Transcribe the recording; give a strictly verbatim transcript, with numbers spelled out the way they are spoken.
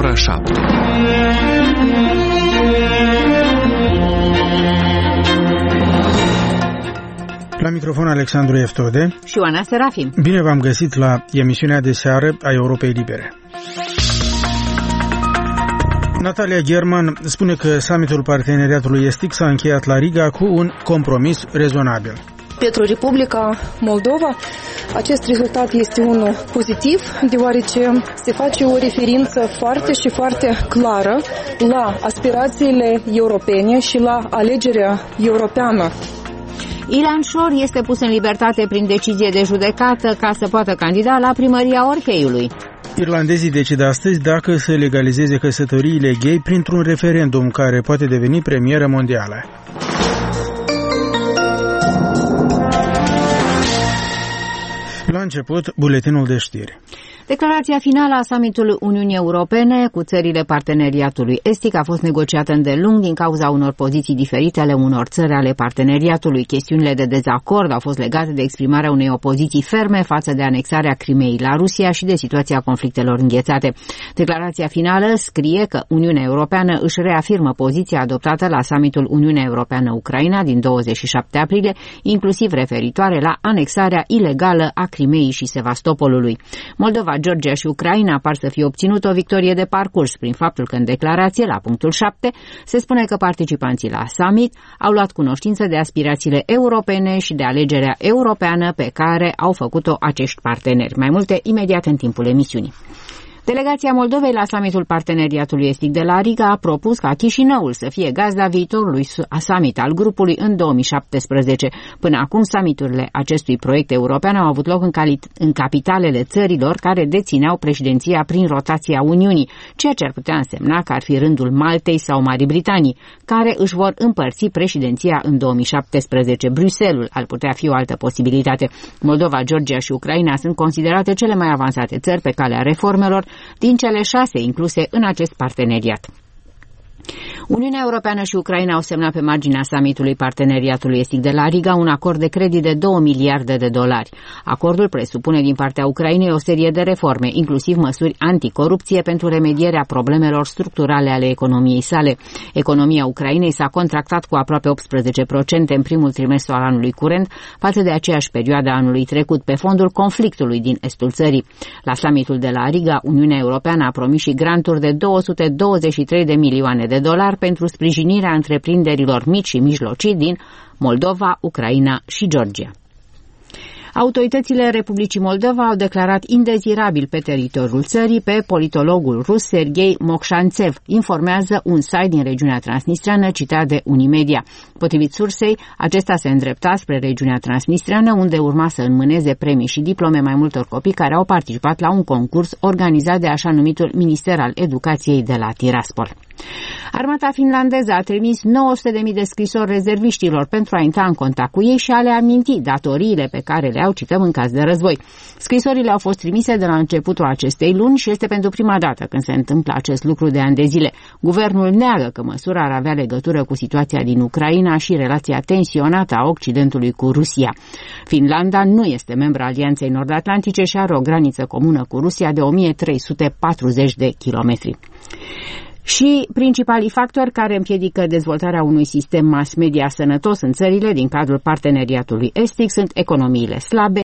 ora șapte. La microfon Alexandru Eftode și Oana Serafim. Bine v-am găsit la emisiunea de seară a Europei Libere. Natalia German spune că summitul parteneriatului estic s-a încheiat la Riga cu un compromis rezonabil. Pentru Republica Moldova, acest rezultat este unul pozitiv, deoarece se face o referință foarte și foarte clară la aspirațiile europene și la alegerea europeană. Ilan Șor este pus în libertate prin decizie de judecată ca să poată candida la primăria Orheiului. Irlandezii decid astăzi dacă să legalizeze căsătoriile gay printr-un referendum care poate deveni premieră mondială. La început, buletinul de știri. Declarația finală a summitului Uniunii Europene cu țările parteneriatului estic a fost negociată îndelung din cauza unor poziții diferite ale unor țări ale parteneriatului. Chestiunile de dezacord au fost legate de exprimarea unei opoziții ferme față de anexarea Crimeei la Rusia și de situația conflictelor înghețate. Declarația finală scrie că Uniunea Europeană își reafirmă poziția adoptată la summitul Uniunea Europeană-Ucraina din douăzeci și șapte aprilie, inclusiv referitoare la anexarea ilegală a Crimeei și Sevastopolului. Moldova, Georgia și Ucraina par să fie obținut o victorie de parcurs prin faptul că în declarație, la punctul șapte, se spune că participanții la summit au luat cunoștință de aspirațiile europene și de alegerea europeană pe care au făcut-o acești parteneri. Mai multe imediat în timpul emisiunii. Delegația Moldovei la summitul parteneriatului estic de la Riga a propus ca Chișinăul să fie gazda viitorului summit al grupului în două mii șaptesprezece. Până acum, summiturile acestui proiect european au avut loc în, în capitalele țărilor care dețineau președinția prin rotația Uniunii, ceea ce ar putea însemna că ar fi rândul Maltei sau Marii Britanii, care își vor împărți președinția în două mii șaptesprezece. Bruxelles ar putea fi o altă posibilitate. Moldova, Georgia și Ucraina sunt considerate cele mai avansate țări pe calea reformelor din cele șase incluse în acest parteneriat. Uniunea Europeană și Ucraina au semnat pe marginea summitului parteneriatului estic de la Riga un acord de credit de două miliarde de dolari. Acordul presupune din partea Ucrainei o serie de reforme, inclusiv măsuri anticorupție pentru remedierea problemelor structurale ale economiei sale. Economia Ucrainei s-a contractat cu aproape optsprezece la sută în primul trimestru al anului curent, față de aceeași perioadă anului trecut, pe fondul conflictului din estul țării. La summitul de la Riga, Uniunea Europeană a promis și granturi de două sute douăzeci și trei de milioane de dolari pentru sprijinirea întreprinderilor mici și mijlocii din Moldova, Ucraina și Georgia. Autoritățile Republicii Moldova au declarat indezirabil pe teritoriul țării pe politologul rus Serghei Mokshantsev, informează un site din regiunea transnistreană citat de Unimedia. Potrivit sursei, acesta se îndrepta spre regiunea transnistreană, unde urma să înmâneze premii și diplome mai multor copii care au participat la un concurs organizat de așa numitul Minister al Educației de la Tiraspol. Armata finlandeză a trimis nouă sute de mii de scrisori rezerviștilor pentru a intra în contact cu ei și a le aminti datoriile pe care le au, cităm, în caz de război. Scrisorile au fost trimise de la începutul acestei luni și este pentru prima dată când se întâmplă acest lucru de ani de zile. Guvernul neagă că măsura ar avea legătură cu situația din Ucraina și relația tensionată a Occidentului cu Rusia. Finlanda nu este membra Alianței Nord-Atlantice și are o graniță comună cu Rusia de o mie trei sute patruzeci de kilometri. Și principalii factori care împiedică dezvoltarea unui sistem mass media sănătos în țările din cadrul parteneriatului estic sunt economiile slabe,